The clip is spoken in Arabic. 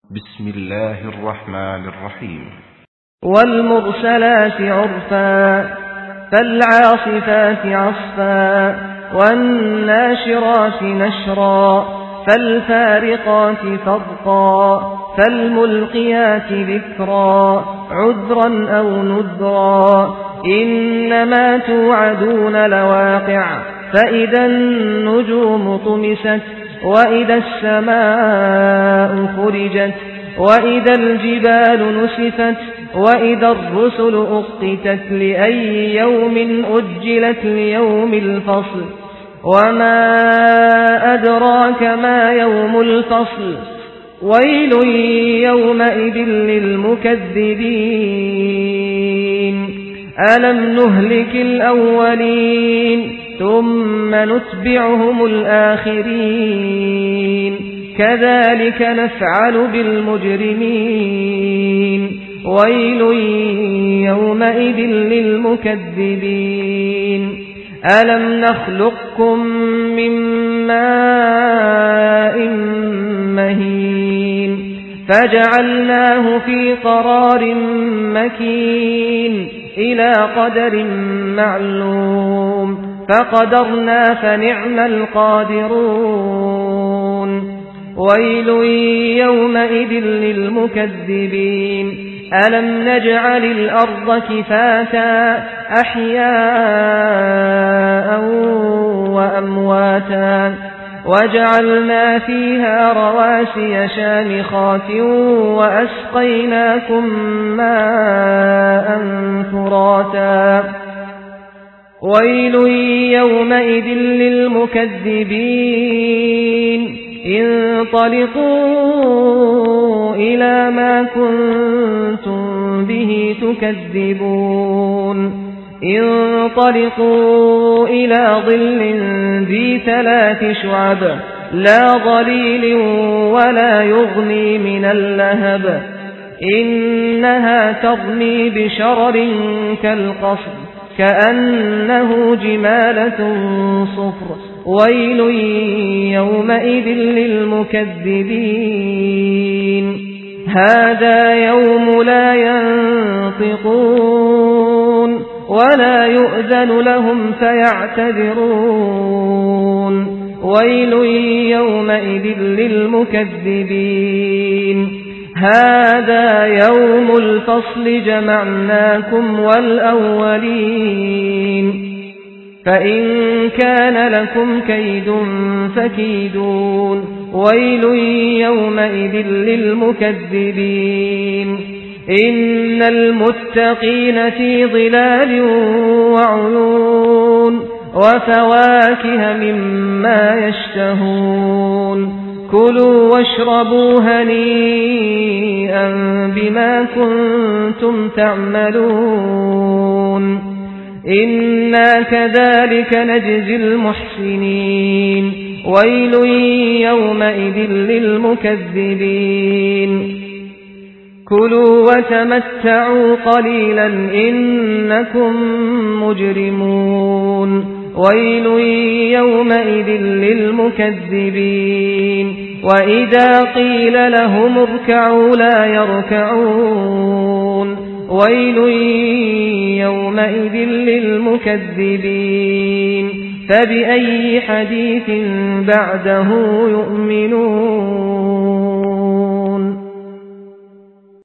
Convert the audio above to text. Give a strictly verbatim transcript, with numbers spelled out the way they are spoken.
بسم الله الرحمن الرحيم. والمرسلات عرفا فالعاصفات عصفا والناشرات نشرا فالفارقات فرقا فالملقيات ذكرا عذرا أو نذرا إنما توعدون لواقع فإذا النجوم طمست وإذا السماء فرجت وإذا الجبال نسفت وإذا الرسل أقتت لأي يوم أجلت ليوم الفصل وما أدراك ما يوم الفصل ويل يومئذ للمكذبين ألم نهلك الأولين ثم نتبعهم الآخرين كذلك نفعل بالمجرمين ويل يومئذ للمكذبين ألم نخلقكم من ماء مهين فجعلناه في قرار مكين إلى قدر معلوم فقدرنا فنعم القادرون ويل يومئذ للمكذبين ألم نجعل الأرض كفاتا أحياء وأمواتا وجعلنا فيها رواسي شامخات وأسقيناكم ماء فراتا ويل يومئذ للمكذبين انطلقوا إلى ما كنتم به تكذبون انطلقوا إلى ظل ذي ثلاث شعب لا ظليل ولا يغني من اللهب إنها ترمي بشرر كالقصر كأنه جمالة صفر ويل يومئذ للمكذبين هذا يوم لا ينطقون ولا يؤذن لهم فيعتذرون ويل يومئذ للمكذبين هذا يوم الفصل جمعناكم والأولين فإن كان لكم كيد فكيدون ويل يومئذ للمكذبين إن المتقين في ظلال وعيون وفواكه مما يشتهون كلوا واشربوا هنيئا بما كنتم تعملون إنا كذلك نجزي المحسنين ويل يومئذ للمكذبين كلوا وتمتعوا قليلا إنكم مجرمون ويل يومئذ للمكذبين وإذا قيل لهم اركعوا لا يركعون ويل يومئذ للمكذبين فبأي حديث بعده يؤمنون